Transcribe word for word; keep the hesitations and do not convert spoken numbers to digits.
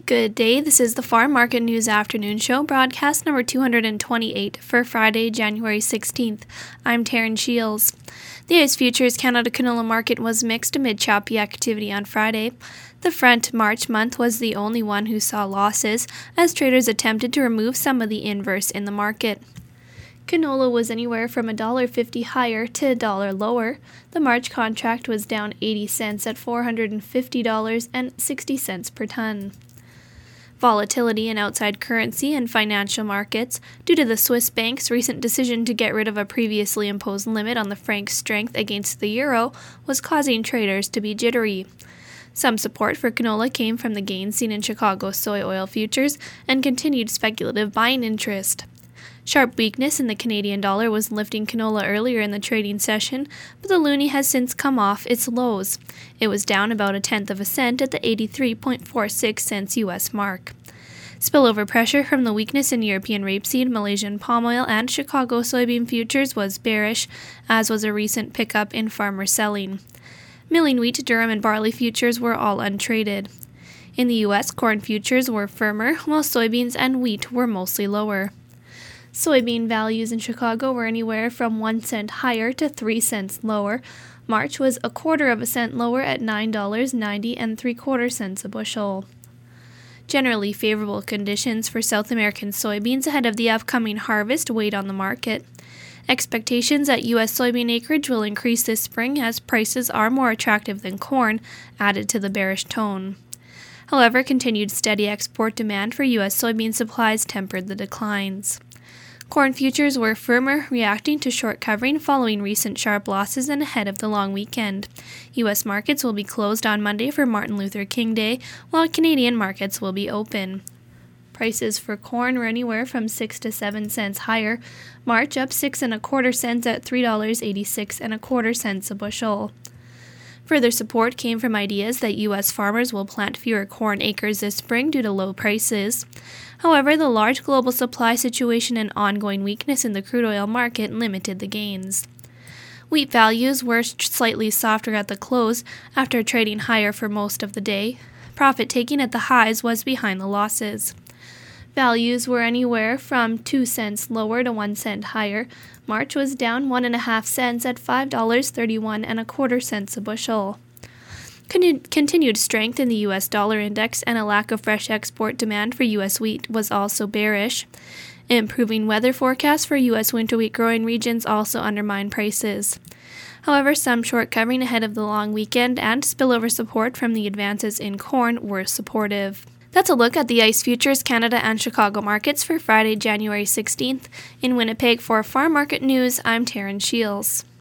Good day, this is the Farm Market News Afternoon Show, broadcast number two hundred twenty-eight for Friday, January sixteenth. I'm Taryn Shields. The ICE Futures Canada canola market was mixed amid choppy activity on Friday. The front March month was the only one who saw losses, as traders attempted to remove some of the inverse in the market. Canola was anywhere from one dollar fifty higher to one dollar lower. The March contract was down eighty cents at four hundred fifty dollars and sixty cents per ton. Volatility in outside currency and financial markets, due to the Swiss bank's recent decision to get rid of a previously imposed limit on the franc's strength against the euro, was causing traders to be jittery. Some support for canola came from the gains seen in Chicago soy oil futures and continued speculative buying interest. Sharp weakness in the Canadian dollar was lifting canola earlier in the trading session, but the loonie has since come off its lows. It was down about a tenth of a cent at the eighty-three point four six cents U S mark. Spillover pressure from the weakness in European rapeseed, Malaysian palm oil, and Chicago soybean futures was bearish, as was a recent pickup in farmer selling. Milling wheat, durum, and barley futures were all untraded. In the U S, corn futures were firmer, while soybeans and wheat were mostly lower. Soybean values in Chicago were anywhere from one cent higher to three cents lower. March was a quarter of a cent lower at nine dollars and ninety and three quarter cents a bushel. Generally favorable conditions for South American soybeans ahead of the upcoming harvest weighed on the market. Expectations that U S soybean acreage will increase this spring as prices are more attractive than corn added to the bearish tone. However, continued steady export demand for U S soybean supplies tempered the declines. Corn futures were firmer, reacting to short covering following recent sharp losses and ahead of the long weekend. U S markets will be closed on Monday for Martin Luther King Day, while Canadian markets will be open. Prices for corn were anywhere from six to seven cents higher. March up six and a quarter cents at three dollars eighty-six and a quarter cents a bushel. Further support came from ideas that U S farmers will plant fewer corn acres this spring due to low prices. However, the large global supply situation and ongoing weakness in the crude oil market limited the gains. Wheat values were slightly softer at the close after trading higher for most of the day. Profit taking at the highs was behind the losses. Values were anywhere from two cents lower to one cent higher. March was down one and a half cents at five dollars thirty-one and a quarter cents a bushel. Con- continued strength in the U S dollar index and a lack of fresh export demand for U S wheat was also bearish. Improving weather forecasts for U S winter wheat growing regions also undermined prices. However, some short covering ahead of the long weekend and spillover support from the advances in corn were supportive. That's a look at the ICE Futures Canada and Chicago markets for Friday, January sixteenth. In Winnipeg for Farm Market News, I'm Taryn Shields.